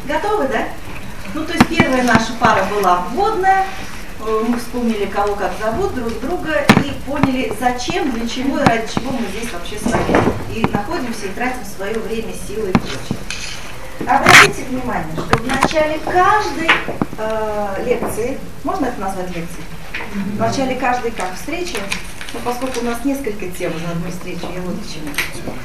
Готовы, да? Ну, то есть первая наша пара была вводная, мы вспомнили, кого как зовут, друг друга, и поняли, зачем, для чего и ради чего мы здесь вообще с вами и находимся, и тратим свое время, силы и прочее. Обратите внимание, что в начале каждой лекции, можно это назвать лекцией? В начале каждой как встречи, но поскольку у нас несколько тем за одной встречи, я вот к чему.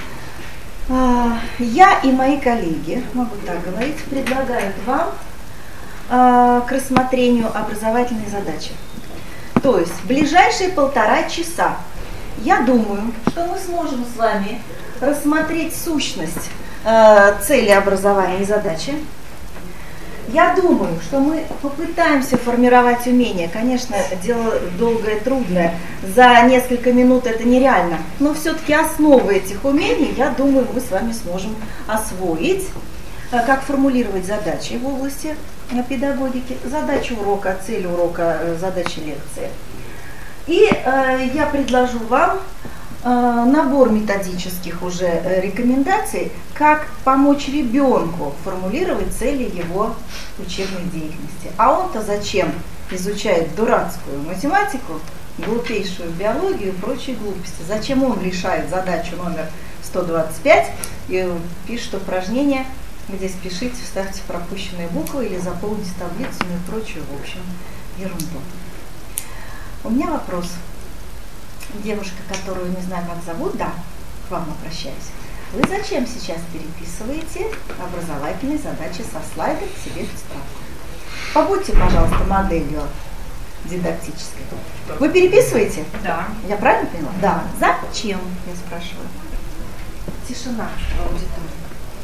Я и мои коллеги, могу так говорить, предлагают вам к рассмотрению образовательной задачи. То есть в ближайшие 1,5 часа я думаю, что мы сможем с вами рассмотреть сущность цели образования и задачи. Я думаю, что мы попытаемся формировать умения. Конечно, дело долгое, трудное. За несколько минут это нереально. Но все-таки основы этих умений, я думаю, мы с вами сможем освоить. Как формулировать задачи в области педагогики, задачи урока, цель урока, задачи лекции. И я предложу вам набор методических уже рекомендаций, как помочь ребенку формулировать цели его учебной деятельности. А он-то зачем изучает дурацкую математику, глупейшую биологию и прочие глупости? Зачем он решает задачу номер 125 и пишет упражнение, где спешите, вставьте пропущенные буквы или заполните таблицами и прочую, в общем, ерунду. У меня вопрос. Девушка, которую не знаю, как зовут, да, к вам обращаюсь. Вы зачем сейчас переписываете образовательные задачи со слайдов к себе в тетрадку? Побудьте, пожалуйста, моделью дидактической. Вы переписываете? Да. Я правильно поняла? Да. Зачем, я спрашиваю? Тишина в аудитории.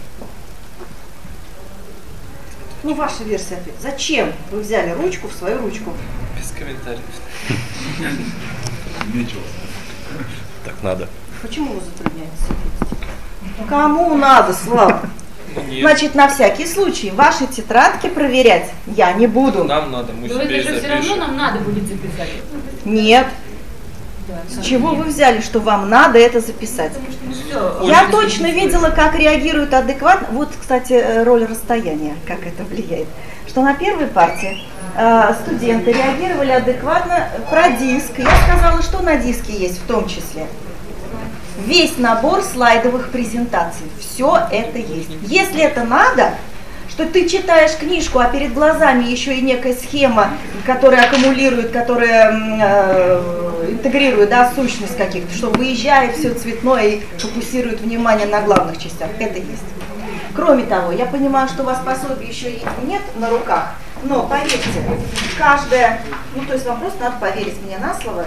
Ну, ваша версия ответа. Зачем вы взяли ручку в свою ручку? Без комментариев. Ничего. Так надо. Почему вы затрудняетесь? Кому надо, Слава? Нет. Значит, на всякий случай ваши тетрадки проверять я не буду. Нам надо, мы Но себе это же все равно нам надо будет записать. Нет. С чего вы взяли, что вам надо это записать? Я точно видела, как реагируют адекватно. Вот, кстати, роль расстояния, как это влияет. Что на первой партии студенты реагировали адекватно про диск. Я сказала, что на диске есть в том числе. Весь набор слайдовых презентаций. Все это есть. Если это надо, что ты читаешь книжку, а перед глазами еще и некая схема, которая аккумулирует, которая интегрирует, да, сущность каких-то, что выезжает все цветное и фокусирует внимание на главных частях. Это есть. Кроме того, я понимаю, что у вас пособий еще и нет на руках, но поверьте, каждая, ну то есть вам просто надо поверить мне на слово,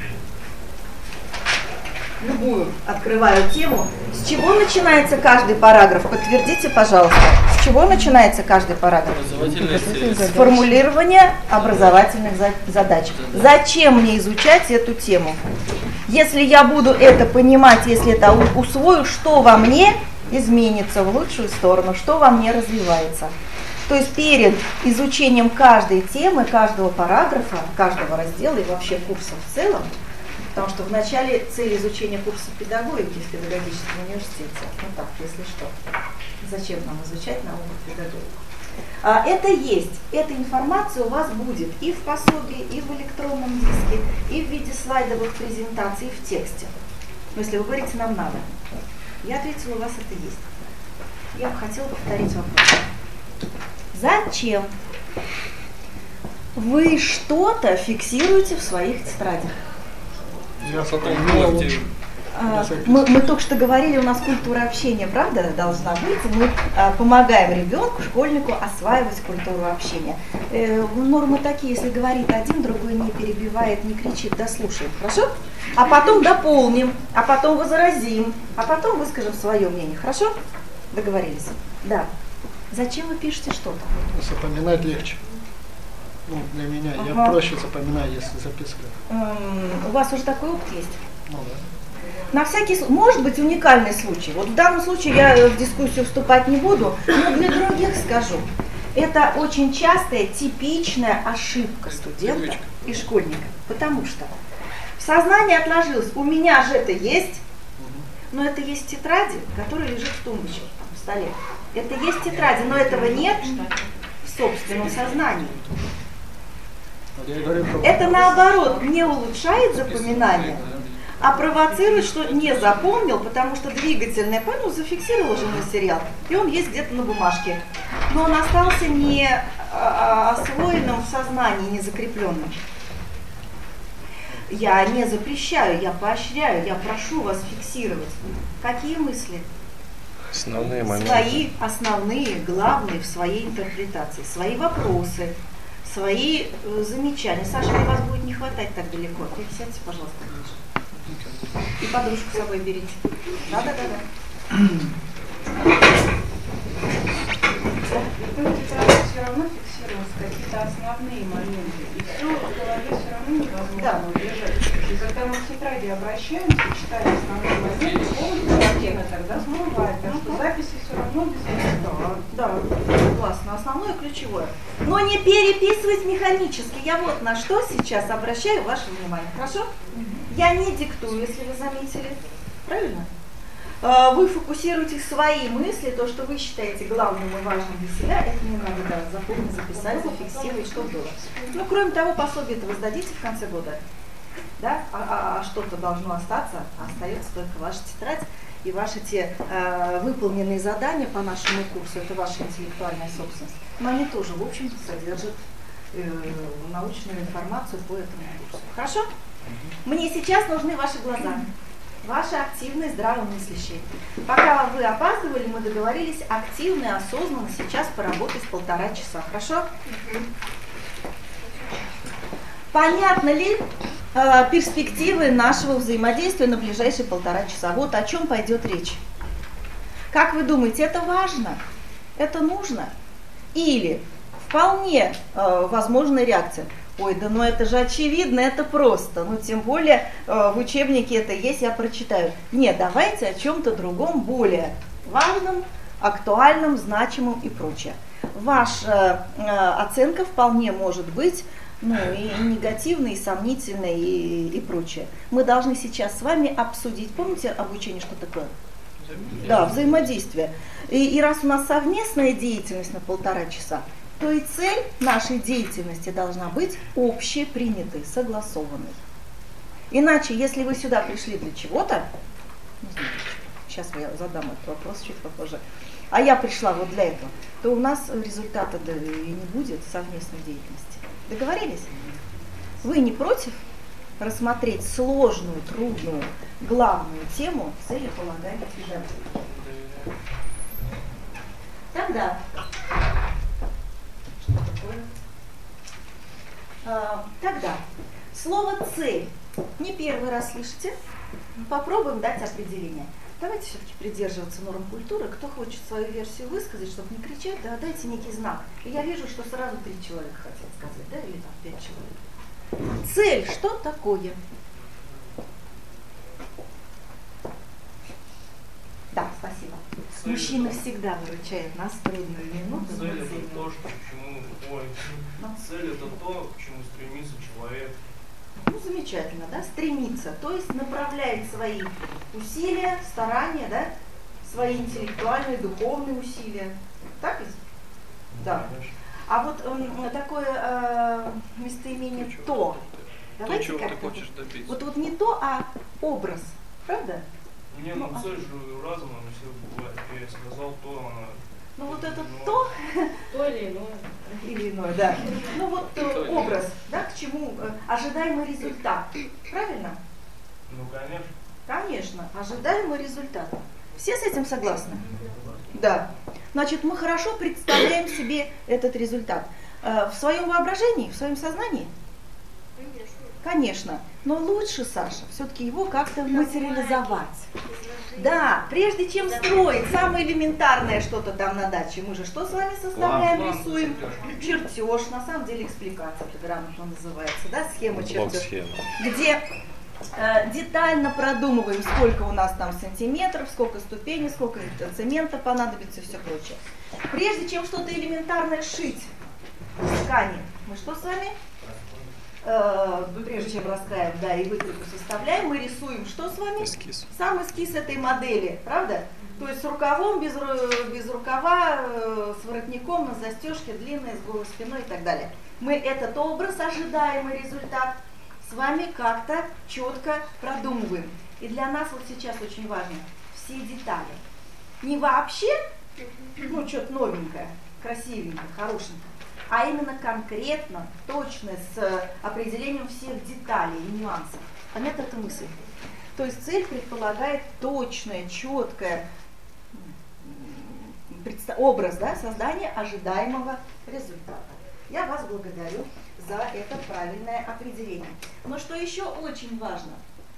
любую открываю тему. С чего начинается каждый параграф? Подтвердите, пожалуйста. С чего начинается каждый параграф? С формулирования образовательных задач. Зачем мне изучать эту тему? Если я буду это понимать, если это усвою, что во мне изменится в лучшую сторону, что во мне развивается. То есть перед изучением каждой темы, каждого параграфа, каждого раздела и вообще курса в целом, потому что в начале цель изучения курса педагогики в педагогическом университете, ну так, если что, зачем нам изучать науку педагогику? Это есть, эта информация у вас будет и в пособии, и в электронном диске, и в виде слайдовых презентаций, и в тексте. Но если вы говорите, нам надо. Я ответила, у вас это есть. Я бы хотела повторить вопрос. Зачем вы что-то фиксируете в своих тетрадях? Мы только что говорили, у нас культура общения, правда, должна быть. Мы помогаем ребенку, школьнику осваивать культуру общения. Нормы такие, если говорит один, другой не перебивает, не кричит, да слушает, хорошо? А потом дополним, а потом возразим, а потом выскажем свое мнение, хорошо? Договорились? Да. Зачем вы пишете что-то? Запоминать легче. Ну, для меня. Ага. Я проще запоминаю, если записываю. У вас уже такой опыт есть? Ну да. На всякий случай, может быть уникальный случай. Вот в данном случае я в дискуссию вступать не буду, но для других скажу. Это очень частая, типичная ошибка студента и школьника. Потому что в сознании отложилось, у меня же это есть, но это есть в тетради, которая лежит в тумбочке, там, в столе. Это есть в тетради, но этого нет в собственном сознании. Это наоборот не улучшает запоминание, а провоцирует, что не запомнил, потому что двигательное память зафиксировал уже материал, и он есть где-то на бумажке. Но он остался не освоенным в сознании, не закрепленным. Я не запрещаю, я поощряю, я прошу вас фиксировать. Какие мысли? Основные моменты. Свои основные, главные в своей интерпретации, свои вопросы, свои замечания. Саша, вас будет не хватать так далеко. Сядьте, пожалуйста, ближе. И подружку с собой берите. Да. Все равно фиксируются какие-то основные моменты. И все в голове все равно невозможно удержать. И когда мы к тетради обращаемся, читаем основные моменты, полностью картина тогда смывает. Так что записи все равно без этого. Да, согласна. Основное ключевое. Но не переписывать механически. Я вот на что сейчас обращаю ваше внимание. Хорошо? Я не диктую, если вы заметили. Правильно? Вы фокусируете свои мысли, то, что вы считаете главным и важным для себя, это не надо запомнить, записать, зафиксировать, что было. Ну, кроме того, пособие-то вы сдадите в конце года, да? А что-то должно остаться, остается только ваша тетрадь и ваши те выполненные задания по нашему курсу, это ваша интеллектуальная собственность. Но они тоже, в общем-то, содержат научную информацию по этому курсу. Хорошо? Мне сейчас нужны ваши глаза. Ваши активные, здравомыслящие. Пока вы опаздывали, мы договорились активно и осознанно сейчас поработать 1,5 часа. Хорошо? Понятно ли перспективы нашего взаимодействия на ближайшие 1,5 часа? Вот о чем пойдет речь. Как вы думаете, это важно? Это нужно? Или вполне возможная реакция? Ой, да ну это же очевидно, это просто. Ну тем более в учебнике это есть, я прочитаю. Нет, давайте о чем-то другом, более важном, актуальном, значимом и прочее. Ваша оценка вполне может быть и негативной, и сомнительной, и прочее. Мы должны сейчас с вами обсудить. Помните обучение, что такое? Да, взаимодействие. И раз у нас совместная деятельность на 1,5 часа, то и цель нашей деятельности должна быть общепринятой, согласованной. Иначе, если вы сюда пришли для чего-то, сейчас я задам этот вопрос чуть попозже, а я пришла вот для этого, то у нас результата и не будет совместной деятельности. Договорились? Вы не против рассмотреть сложную, трудную, главную тему целеполагаемой педагогики? Тогда... Тогда слово «цель» не первый раз слышите. Попробуем дать определение. Давайте все-таки придерживаться норм культуры. Кто хочет свою версию высказать, чтобы не кричать, да, дайте некий знак. И я вижу, что сразу 3 человека хотят сказать, да, или там 5 человек. Цель, что такое? Да, спасибо. Мужчина всегда выручает нас в трудную минуту. Цель это то, что к чему, цель это то, к чему стремится человек. Ну, замечательно, да, стремится, то есть направляет свои усилия, старания, да, свои интеллектуальные, духовные усилия. Так ведь? Да. А вот такое местоимение «то». Давайте чего ты как-то хочешь добиться? вот не то, а образ, правда? Не, ну цель же разума, но все бывает. Я сказал то, она... Ну вот это «то» То или иное. или иное, да. Ну вот образ, да, к чему ожидаемый результат, правильно? Ну, конечно. Конечно, ожидаемый результат. Все с этим согласны? Да. Значит, мы хорошо представляем себе этот результат. В своем воображении, в своем сознании? Конечно. Но лучше, Саша, все-таки его как-то материализовать. Да, прежде чем строить самое элементарное что-то там на даче, мы же что с вами составляем, рисуем? Чертеж, на самом деле экспликация, это грамотно называется, да, схема, чертеж. Где детально продумываем, сколько у нас там сантиметров, сколько ступеней, сколько цемента понадобится и все прочее. Прежде чем что-то элементарное шить в ткани, мы что с вами? Прежде чем раскраем, да, и выкройку составляем, мы рисуем что с вами? Эскиз. Сам эскиз этой модели, правда? То есть с рукавом, без рукава, с воротником, на застежке, длинной, с голой спиной и так далее. Мы этот образ, ожидаемый результат, с вами как-то четко продумываем. И для нас вот сейчас очень важно все детали. Не вообще, ну, что-то новенькое, красивенькое, хорошенькое, а именно конкретно, точно, с определением всех деталей и нюансов. Понятна эта мысль? То есть цель предполагает точное, четкое образ, да, создания ожидаемого результата. Я вас благодарю за это правильное определение. Но что еще очень важно?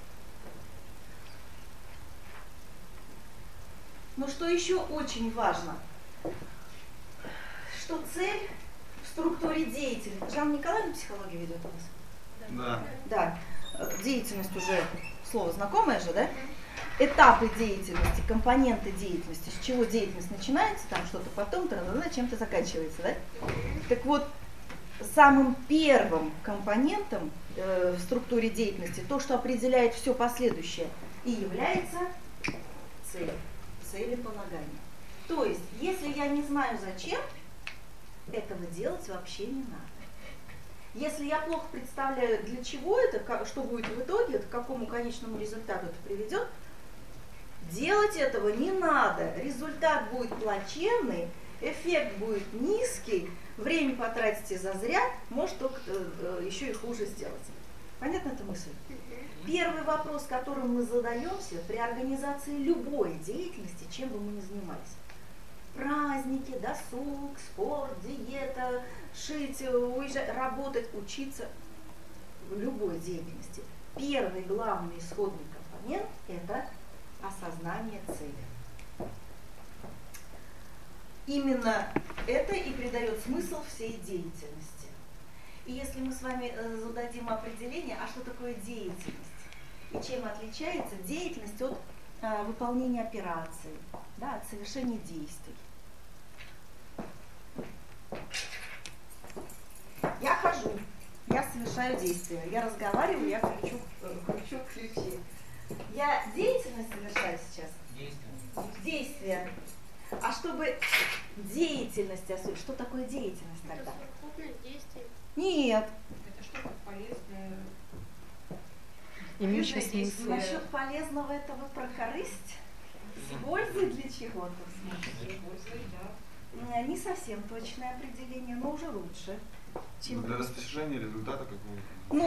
Что цель в структуре деятельности. Жанна Николаевна психологию ведет у нас? Да. Да. Деятельность уже слово знакомое же, да? Этапы деятельности, компоненты деятельности, с чего деятельность начинается, там что-то потом, чем-то заканчивается, да? Так вот, самым первым компонентом в структуре деятельности, то, что определяет все последующее, и является цель, целеполагание. То есть, если я не знаю зачем, этого делать вообще не надо. Если я плохо представляю, для чего это, что будет в итоге, к какому конечному результату это приведет, делать этого не надо. Результат будет плачевный, эффект будет низкий, время потратите зазря, может только еще и хуже сделать. Понятна эта мысль? Первый вопрос, которым мы задаемся при организации любой деятельности, чем бы мы ни занимались. Праздники, досуг, спорт, диета, шить, уезжать, работать, учиться в любой деятельности. Первый главный исходный компонент – это осознание цели. Именно это и придает смысл всей деятельности. И если мы с вами зададим определение, а что такое деятельность и чем отличается деятельность от выполнения операций, да, от совершения действий. Я хожу, я совершаю действия, я разговариваю, я кручу ключи. Я деятельность совершаю сейчас? Действия. А чтобы деятельность осуществить, что такое деятельность тогда? Нет. Это что-то полезное. Имеющий смысл. Насчет полезного это вы про корысть? С пользой для чего-то? Не совсем точное определение, но уже лучше. Чем для достижения результата какого-то.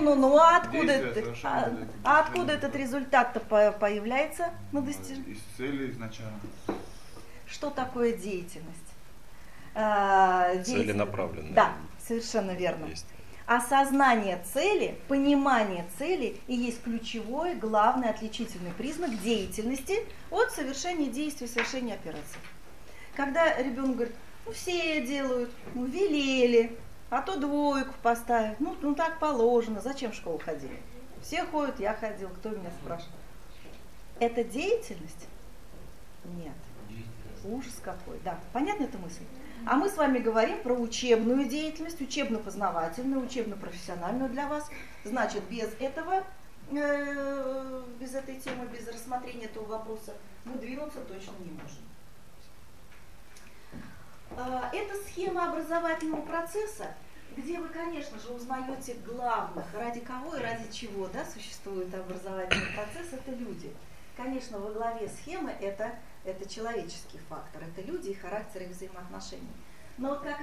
А откуда этот результат-то появляется на достижении? Из цели изначально. Что такое деятельность? Целенаправленная. Да, совершенно верно. Действие. Осознание цели, понимание цели и есть ключевой, главный отличительный признак деятельности от совершения действий, совершения операций. Когда ребенок говорит, ну все делают, ну велели, а то двойку поставят, ну так положено, зачем в школу ходили? Все ходят, я ходил, кто меня спрашивает? Это деятельность? Нет. Ужас какой, да. Понятна эта мысль? А мы с вами говорим про учебную деятельность, учебно-познавательную, учебно-профессиональную для вас. Значит, без этого, без этой темы, без рассмотрения этого вопроса мы двинуться точно не можем. Это схема образовательного процесса, где вы, конечно же, узнаете главных, ради кого и ради чего, да, существует образовательный процесс, это люди. Конечно, во главе схемы это человеческий фактор, это люди, их характер и взаимоотношения. Но вот как